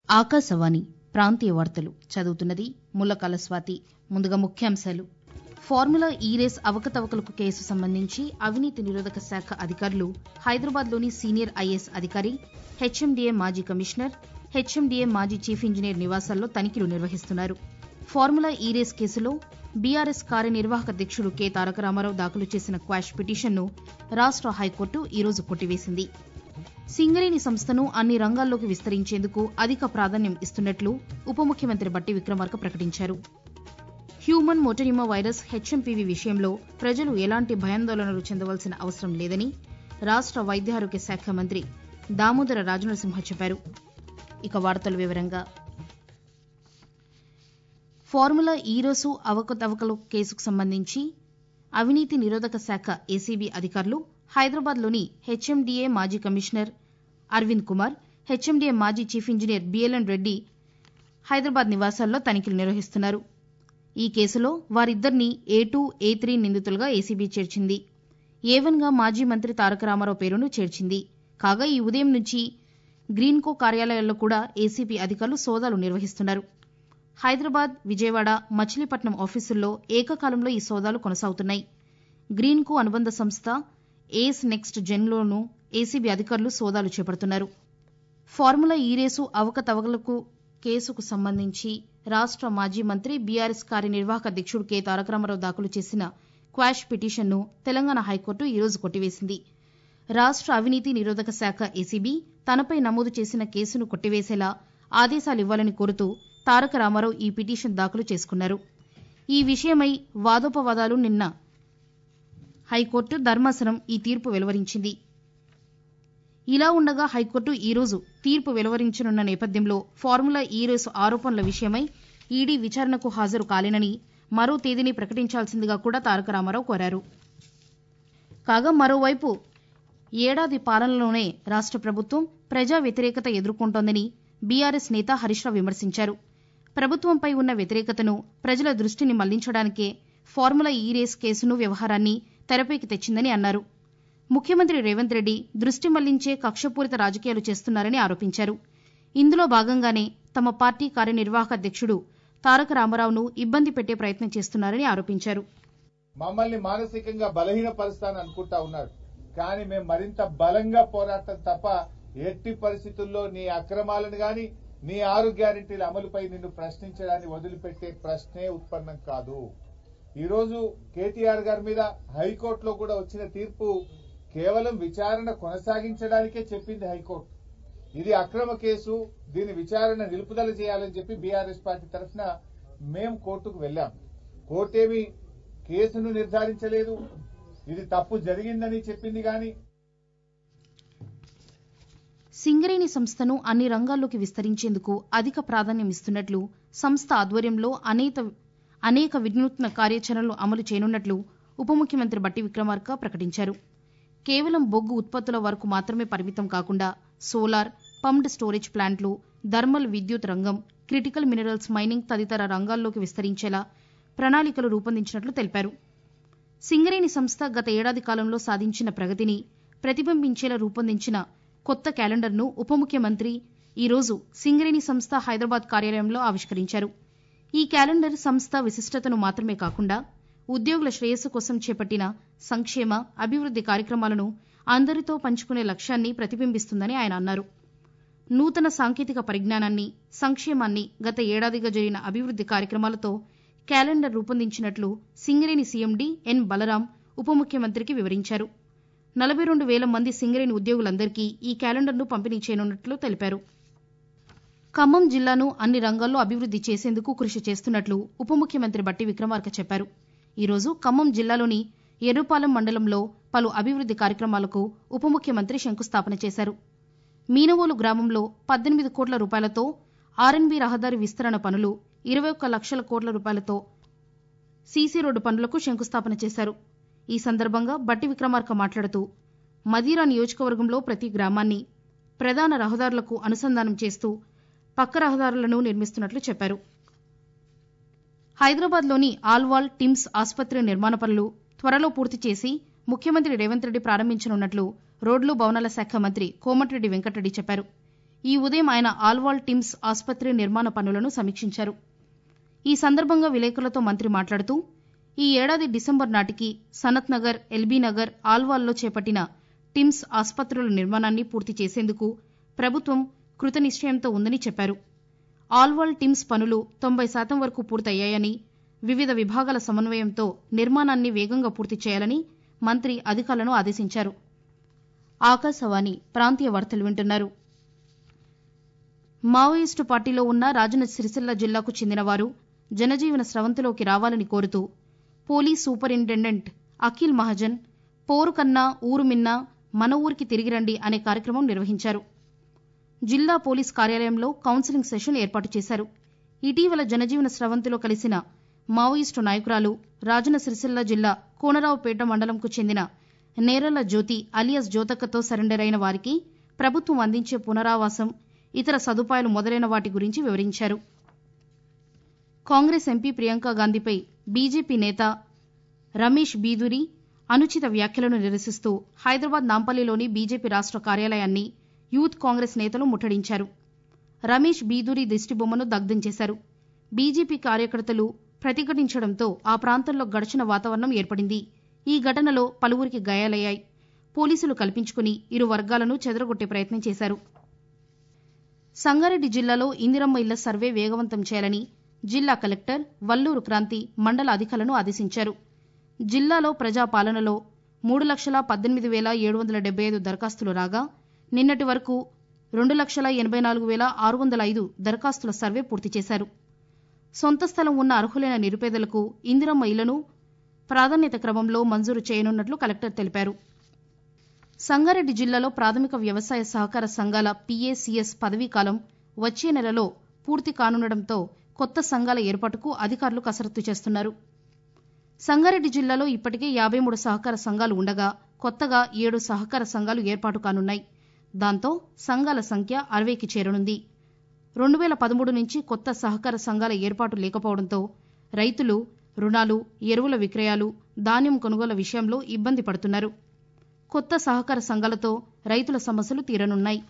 ఆకాశవాణి ప్రాంతీయ వార్తలు చదువుతున్నది ముల్లకాల స్వాతి. ముందుగా ముఖ్యాంశాలు. ఫార్ములా ఈ రేస్ అవకతవకలకు కేసు సంబంధించి అవినీతి నిరోధక శాఖ అధికారులు హైదరాబాద్లోని సీనియర్ ఐఏఎస్ అధికారి, హెచ్ఎండీఏ మాజీ కమిషనర్, హెచ్ఎండీఏ మాజీ చీఫ్ ఇంజనీర్ నివాసాల్లో తనిఖీలు నిర్వహిస్తున్నారు. ఫార్ములా ఈ రేస్ కేసులో బీఆర్ఎస్ కార్యనిర్వాహక అధ్యక్షుడు కె తారక రామారావు దాఖలు చేసిన క్వాష్ పిటిషన్ను రాష్ట హైకోర్టు ఈరోజు కొట్టివేసింది. సింగరేణి సంస్థను అన్ని రంగాల్లోకి విస్తరించేందుకు అధిక ప్రాధాన్యం ఇస్తున్నట్లు ఉప ముఖ్యమంత్రి బట్టి విక్రమార్క ప్రకటించారు. హ్యూమన్ మోటోనిమా వైరస్ హెచ్ఎంపీవీ విషయంలో ప్రజలు ఎలాంటి భయాందోళనలు చెందవలసిన అవసరం లేదని రాష్ట వైద్యారోగ్య శాఖ మంత్రి దామోదర రాజనరసింహ చెప్పారు. ఇక వార్తల వివరంగా. ఫార్ములా ఈ రేసు అవకతవకల కేసుకు సంబంధించి అవినీతి నిరోధక శాఖ ఏసీబీ అధికారులు హైదరాబాద్లోని హెచ్ఎండీఏ మాజీ కమిషనర్ అరవింద్ కుమార్, హెచ్ఎండీఏ మాజీ chief engineer BLN Reddy Hyderabad నివాసాల్లో తనిఖీలు నిర్వహిస్తున్నారు. ఈ కేసులో వారిద్దరిని A2, A3 నిందితులుగా ఏసీబీ చేర్చింది. A1గా మాజీ మంత్రి తారక రామారావు పేరును చేర్చింది. కాగా ఈ ఉదయం నుంచి గ్రీన్కో కార్యాలయాల్లో కూడా ఏసీబీ అధికారులు సోదాలు నిర్వహిస్తున్నారు. హైదరాబాద్, విజయవాడ, మచిలీపట్నం ఆఫీసుల్లో ఏకకాలంలో ఈ సోదాలు కొనసాగుతున్నాయి. గ్రీన్కో అనుబంధ సంస్థ ఏస్ నెక్స్ట్ జెన్లోనూ ఏసీబీ అధికారులు సోదాలు చేపడుతున్నారు. ఫార్ములా ఈ రేసు అవకతవకలకు కేసుకు సంబంధించి రాష్ట మాజీ మంత్రి, బీఆర్ఎస్ కార్యనిర్వాహక అధ్యక్షుడు కె తారక రామారావు దాఖలు చేసిన క్వాష్ పిటిషన్ను తెలంగాణ హైకోర్టు ఈరోజు కొట్టివేసింది. రాష్ట అవినీతి నిరోధక శాఖ ఏసీబీ తనపై నమోదు చేసిన కేసును కొట్టివేసేలా ఆదేశాలివ్వాలని కోరుతూ తారక రామారావు ఈ పిటిషన్ దాఖలు చేసుకున్నారు. ఈ విషయమై వాదోపవాదాలు నిన్న హైకోర్టు ధర్మాసనం ఈ తీర్పు వెలువరించింది. ఇలా ఉండగా హైకోర్టు ఈరోజు తీర్పు వెలువరించనున్న నేపథ్యంలో ఫార్ములా ఈ రేసు ఆరోపణల విషయమై ఈడీ విచారణకు హాజరు కాలేనని మరో తేదీని ప్రకటించాల్సిందిగా కూడా తారక రామారావు కోరారు. కాగా మరోవైపు ఏడాది పాలనలోనే రాష్ట ప్రభుత్వం ప్రజా వ్యతిరేకత ఎదుర్కొంటోందని బీఆర్ఎస్ నేత హరీష్ రావు విమర్శించారు. ప్రభుత్వంపై ఉన్న వ్యతిరేకతను ప్రజల దృష్టిని మళ్లించడానికే ఫార్ములా ఈ రేస్ కేసును వ్యవహారాన్ని తెరపైకి తెచ్చిందని అన్నారు. ముఖ్యమంత్రి రేవంత్ రెడ్డి దృష్టి మళ్లించే కక్షపూరిత రాజకీయాలు చేస్తున్నారని ఆరోపించారు. ఇందులో భాగంగానే తమ పార్టీ కార్యనిర్వాహక అధ్యక్షుడు తారక రామారావును ఇబ్బంది పెట్టే ప్రయత్నం చేస్తున్నారని ఆరోపించారు. మమ్మల్ని మానసికంగా బలహీనపరుస్తానని అనుకుంటా ఉన్నారు. కానీ మేము మరింత బలంగా పోరాటం తప్ప ఎట్టి పరిస్థితుల్లో నీ అక్రమాలను గాని, నీ 6 గ్యారెంటీల అమలుపై నిన్ను ప్రశ్నించడాన్ని వదిలిపెట్టే ప్రశ్నే ఉత్పన్నం కాదు. ఈరోజు కేటీఆర్ గారి మీద హైకోర్టులో కూడా వచ్చిన తీర్పు కేవలం విచారణ కొనసాగించడానికే చెప్పింది హైకోర్టు. ఇది అక్రమ కేసు, దీని విచారణ నిలుపుదల చేయాలని చెప్పి బీఆర్ఎస్ పార్టీ తరఫున మేము కోర్టుకు వెళ్లాం. కోర్టేమీ కేసును నిర్ధారించలేదు, ఇది తప్పు జరిగిందని చెప్పింది. గాని సింగరేణి సంస్థను అన్ని రంగాల్లోకి విస్తరించేందుకు అధిక ప్రాధాన్యం ఇస్తున్నట్లు, సంస్థ ఆధ్వర్యంలో అనేక వినూత్న కార్యాచరణలు అమలు చేయనున్నట్లు ఉప ముఖ్యమంత్రి బట్టి విక్రమార్క ప్రకటించారు. కేవలం బొగ్గు ఉత్పత్తుల వరకు మాత్రమే పరిమితం కాకుండా సోలార్, పంప్డ్ స్టోరేజ్ ప్లాంట్లు, థర్మల్ విద్యుత్ రంగం, క్రిటికల్ మినరల్స్ మైనింగ్ తదితర రంగాల్లోకి విస్తరించేలా ప్రణాళికలు రూపొందించినట్లు తెలిపారు. సింగరేణి సంస్థ గత ఏడాది కాలంలో సాధించిన ప్రగతిని ప్రతిబింబించేలా రూపొందించిన కొత్త క్యాలెండర్ను ఉప ముఖ్యమంత్రి ఈరోజు సింగరేణి సంస్థ హైదరాబాద్ కార్యాలయంలో ఆవిష్కరించారు. ఈ క్యాలెండర్ సంస్థ విశిష్టతను మాత్రమే కాకుండా ఉద్యోగుల శ్రేయస్సు కోసం చేపట్టిన సంక్షేమ, అభివృద్ది కార్యక్రమాలను అందరితో పంచుకునే లక్ష్యాన్ని ప్రతిబింబిస్తుందని ఆయన అన్నారు. నూతన సాంకేతిక పరిజ్ఞానాన్ని, సంక్షేమాన్ని, గత ఏడాదిగా జరిగిన అభివృద్ది కార్యక్రమాలతో క్యాలెండర్ రూపొందించినట్లు సింగరేణి సీఎండీ ఎన్ బలరాం ఉప ముఖ్యమంత్రికి వివరించారు. 42,000 మంది సింగరేణి ఉద్యోగులందరికీ ఈ క్యాలెండర్ను పంపిణీ చేయనున్నట్లు తెలిపారు. ఖమ్మం జిల్లాను అన్ని రంగాల్లో అభివృద్ది చేసేందుకు కృషి చేస్తున్నట్లు ఉప ముఖ్యమంత్రి బట్టి విక్రమార్క చెప్పారు. ఈరోజు ఖమ్మం జిల్లాలోని ఎర్రుపాలెం మండలంలో పలు అభివృద్ది కార్యక్రమాలకు ఉప ముఖ్యమంత్రి శంకుస్థాపన చేశారు. మీనవోలు గ్రామంలో 18 కోట్ల రూపాయలతో ఆర్ఎన్బీ రహదారి విస్తరణ పనులు, 21 లక్షల కోట్ల రూపాయలతో సీసీ రోడ్డు పనులకు శంకుస్థాపన చేశారు. ఈ సందర్భంగా బట్టి విక్రమార్క మాట్లాడుతూ మదీరా నియోజకవర్గంలో ప్రతి గ్రామాన్ని ప్రధాన రహదారులకు అనుసంధానం చేస్తూ పక్క రహదారులను నిర్మిస్తున్నట్లు చెప్పారు. హైదరాబాద్లోని ఆల్వాల్, టిమ్స్ ఆసుపత్రి నిర్మాణ పనులు త్వరలో పూర్తి చేసి ముఖ్యమంత్రి రేవంత్ రెడ్డి ప్రారంభించనున్నట్లు రోడ్లు, భవనాల శాఖ మంత్రి కోమటిరెడ్డి వెంకటరెడ్డి చెప్పారు. ఈ ఉదయం ఆయన ఆల్వాల్ టిమ్స్ ఆసుపత్రి నిర్మాణ పనులను సమీక్షించారు. ఈ సందర్భంగా విలేకరులతో మంత్రి మాట్లాడుతూ ఈ ఏడాది డిసెంబర్ నాటికి సనత్ నగర్, ఎల్బీ నగర్, ఆల్వాల్లో చేపట్టిన టిమ్స్ ఆసుపత్రుల నిర్మాణాన్ని పూర్తి చేసేందుకు ప్రభుత్వం కృతనిశ్చయంతో ఉందని చెప్పారు. ఆల్వాల్ టిమ్స్ పనులు 90% వరకు పూర్తయ్యాయని, వివిధ విభాగాల సమన్వయంతో నిర్మాణాన్ని వేగంగా పూర్తి చేయాలని మంత్రి అధికారులను ఆదేశించారు. ఆకాశవాణి ప్రాంతీయ వార్తలు వింటున్నారు. మావోయిస్టు పార్టీలో ఉన్న రాజన్న సిరిసిల్ల జిల్లాకు చెందిన వారు జనజీవన స్రవంతిలోకి రావాలని కోరుతూ పోలీస్ సూపరింటెండెంట్ అఖిల్ మహాజన్ పోరు కన్నా ఊరు మిన్నా మన ఊరికి తిరిగి రండి అనే కార్యక్రమం నిర్వహించారు. జిల్లా పోలీస్ కార్యాలయంలో కౌన్సిలింగ్ సెషన్ ఏర్పాటు చేశారు. ఇటీవల జనజీవన స్రవంతిలో కలిసిన మావోయిస్టు నాయకురాలు రాజన్న సిరిసిల్ల జిల్లా కోనరావుపేట మండలంకు చెందిన నేరళ్ల జ్యోతి అలియాస్ జ్యోతక్కతో సరెండర్ అయిన వారికి ప్రభుత్వం అందించే పునరావాసం, ఇతర సదుపాయాలు మొదలైన వాటి గురించి వివరించారు. కాంగ్రెస్ ఎంపీ ప్రియాంక గాంధీపై బీజేపీ నేత రమేష్ బీదూరి అనుచిత వ్యాఖ్యలను నిరసిస్తూ హైదరాబాద్ నాంపల్లిలోని బీజేపీ రాష్ట్ర కార్యాలయాన్ని యూత్ కాంగ్రెస్ నేతలు ముట్టడించారు. రమేష్ బీదూరి దిష్టిబొమ్మను దగ్ధం చేశారు. బీజేపీ కార్యకర్తలు ప్రతిఘటించడంతో ఆ ప్రాంతంలో ఘర్షణ వాతావరణం ఏర్పడింది. ఈ ఘటనలో పలువురికి గాయాలయ్యాయి. పోలీసులు కల్పించుకుని ఇరు వర్గాలను చెదరగొట్టే ప్రయత్నం చేశారు. సంగారెడ్డి జిల్లాలో ఇందిరమ్మ ఇళ్ల సర్వే వేగవంతం చేయాలని జిల్లా కలెక్టర్ వల్లూరు క్రాంతి మండల అధికారులను ఆదేశించారు. జిల్లాలో ప్రజాపాలనలో 3,18,775 దరఖాస్తులు రాగా నిన్నటి వరకు 2,84,605 దరఖాస్తుల సర్వే పూర్తి చేశారు. సొంత స్థలం ఉన్న అర్హులైన నిరుపేదలకు ఇందిరమ్మ ఇళ్లను ప్రాధాన్యత క్రమంలో మంజూరు చేయనున్నట్లు కలెక్టర్ తెలిపారు. సంగారెడ్డి జిల్లాలో ప్రాథమిక వ్యవసాయ సహకార సంఘాల PACS పదవీకాలం వచ్చే నెలలో పూర్తి కానుండటంతో కొత్త సంఘాల ఏర్పాటుకు అధికారులు కసరత్తు చేస్తున్నారు. సంగారెడ్డి జిల్లాలో ఇప్పటికే 53 సహకార సంఘాలు ఉండగా కొత్తగా 7 సహకార సంఘాలు ఏర్పాటు కానున్నాయి. దాంతో సంఘాల సంఖ్య 60కి చేరనుంది. 2013 నుంచి కొత్త సహకార సంఘాల ఏర్పాటు లేకపోవడంతో రైతులు రుణాలు, ఎరువుల విక్రయాలు, ధాన్యం కొనుగోలు విషయంలో ఇబ్బంది పడుతున్నారు. కొత్త సహకార సంఘాలతో రైతుల సమస్యలు తీరనున్నాయి.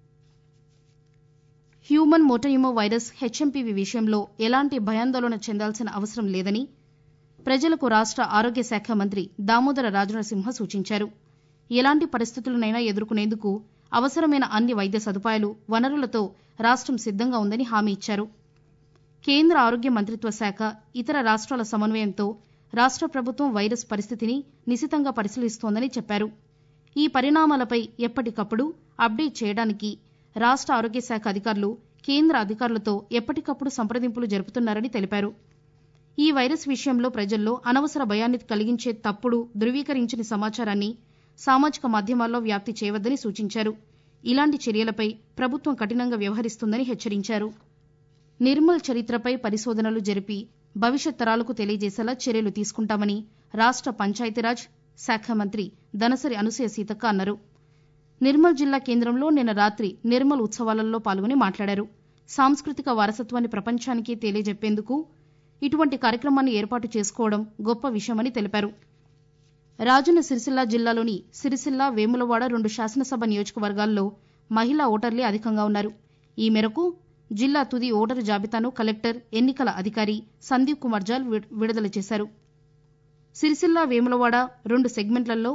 హ్యూమన్ మోటోయిమో వైరస్ HMPV విషయంలో ఎలాంటి భయాందోళన చెందాల్సిన అవసరం లేదని ప్రజలకు రాష్ట్ర ఆరోగ్య శాఖ మంత్రి దామోదర రాజనరసింహ సూచించారు. ఎలాంటి పరిస్థితులనైనా ఎదుర్కొనేందుకు అవసరమైన అన్ని వైద్య సదుపాయాలు, వనరులతో రాష్ట్రం సిద్ధంగా ఉందని హామీ ఇచ్చారు. కేంద్ర ఆరోగ్య మంత్రిత్వ శాఖ, ఇతర రాష్ట్రాల సమన్వయంతో రాష్ట్ర ప్రభుత్వం వైరస్ పరిస్థితిని నిశితంగా పరిశీలిస్తోందని చెప్పారు. ఈ పరిణామాలపై ఎప్పటికప్పుడు అప్డేట్ చేయడానికి రాష్ట్ర ఆరోగ్య శాఖ అధికారులు కేంద్ర అధికారులతో ఎప్పటికప్పుడు సంప్రదింపులు జరుపుతున్నారని తెలిపారు. ఈ వైరస్ విషయంలో ప్రజల్లో అనవసర భయాన్ని కలిగించే తప్పుడు, ధృవీకరించని సమాచారాన్ని సామాజిక మాధ్యమాల్లో వ్యాప్తి చేయవద్దని సూచించారు. ఇలాంటి చర్యలపై ప్రభుత్వం కఠినంగా వ్యవహరిస్తుందని హెచ్చరించారు. నిర్మల్ చరిత్రపై పరిశోధనలు జరిపి భవిష్యత్ తరాలకు తెలియజేసేలా చర్యలు తీసుకుంటామని రాష్ట్ర పంచాయతీరాజ్ శాఖ మంత్రి దనసరి అనసూయ సీతక్క అన్నారు. నిర్మల్ జిల్లా కేంద్రంలో నిన్న రాత్రి నిర్మల్ ఉత్సవాలలో పాల్గొని మాట్లాడారు. సాంస్కృతిక వారసత్వాన్ని ప్రపంచానికి తెలియజెప్పేందుకు ఇటువంటి కార్యక్రమాన్ని ఏర్పాటు చేసుకోవడం గొప్ప విషయమని తెలిపారు. రాజన్న సిరిసిల్ల జిల్లాలోని సిరిసిల్ల, వేములవాడ 2 శాసనసభ నియోజకవర్గాల్లో మహిళా ఓటర్లే అధికంగా ఉన్నారు. ఈ మేరకు జిల్లా తుది ఓటరు జాబితాను కలెక్టర్, ఎన్నికల అధికారి సందీప్ కుమార్ జాల్ విడుదల చేశారు. సిరిసిల్ల, వేములవాడ 2 సెగ్మెంట్లలో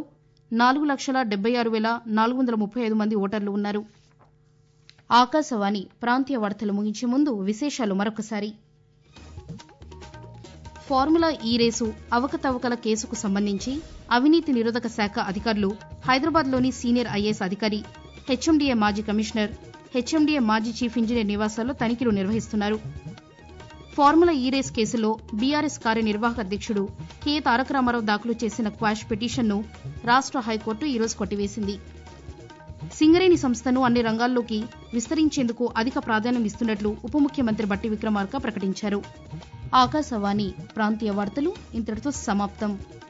4,76,435 మంది ఓటర్లు ఉన్నారు. ఆకాశవాణి ప్రాంతీయ వార్తలు ముగించే ముందు విశేషాలు మరొకసారి. ఫార్ములా ఈ రేసు అవకతవకల కేసుకు సంబంధించి అవినీతి నిరోధక శాఖ అధికారులు హైదరాబాద్లోని సీనియర్ IAS అధికారి, HMDA మాజీ కమిషనర్, HMDA మాజీ చీఫ్ ఇంజనీర్ నివాసాల్లో తనిఖీలు నిర్వహిస్తున్నారు. ఫార్ములా ఈ రేస్ కేసులో బీఆర్ఎస్ కార్యనిర్వాహక అధ్యక్షుడు కె తారక రామారావు దాఖలు చేసిన క్వాష్ పిటిషన్ను రాష్ట్ర హైకోర్టు ఈరోజు కొట్టివేసింది. సింగరేణి సంస్థను అన్ని రంగాల్లోకి విస్తరించేందుకు అధిక ప్రాధాన్యం ఇస్తున్నట్లు ఉప ముఖ్యమంత్రి బట్టి విక్రమార్క ప్రకటించారు. ఆకాశవాణి ప్రాంతీయ వార్తలు ఇంతటితో సమాప్తం.